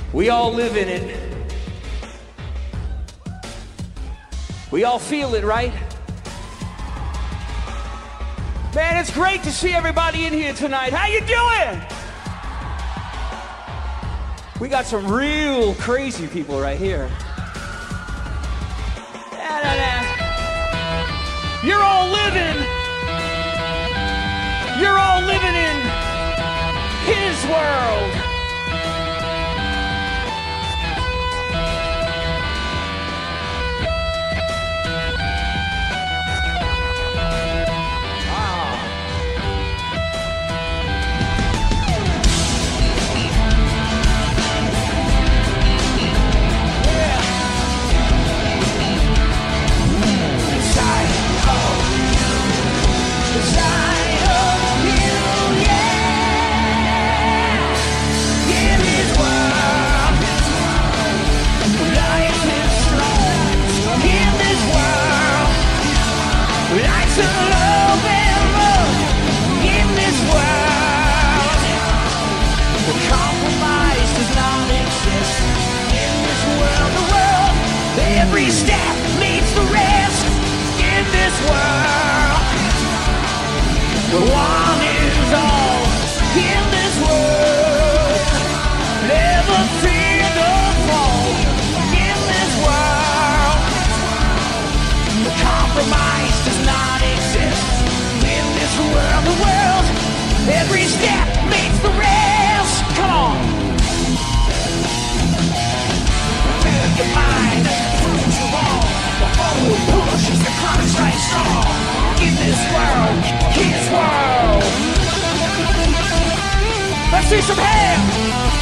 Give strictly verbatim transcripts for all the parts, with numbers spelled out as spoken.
We all live in it. We all feel it, right? Man, it's great to see everybody in here tonight. How you doing? We got some real crazy people right here. You're all living. You're all living in his world. Every step leads the rest in this world. The one is all in this world. Never fear the fall in this world. The compromise does not exist in this world. The world, every step leads the rest. Come on. Build your mind. Push is the contract strong in this world, his world. Let's see some hands.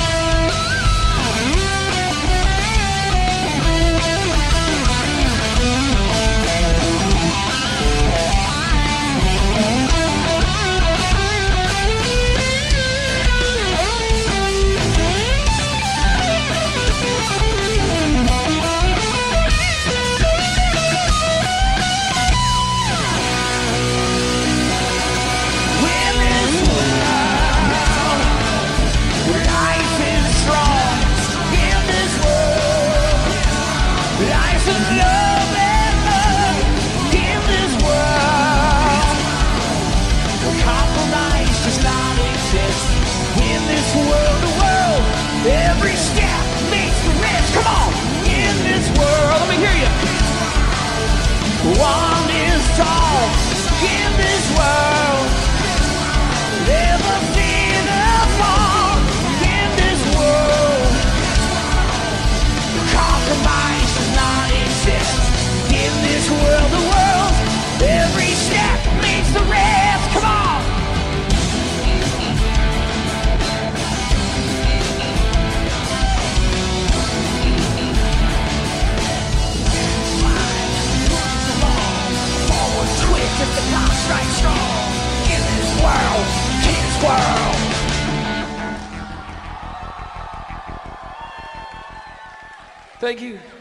Every step makes the rest. Come on, in this world, let me hear you. One is tall in this world. Never fear the fall in this world. Compromise does not exist in this world. The world, every step makes the rest. Come on. If the clock strikes strong in this world, his world. Thank you.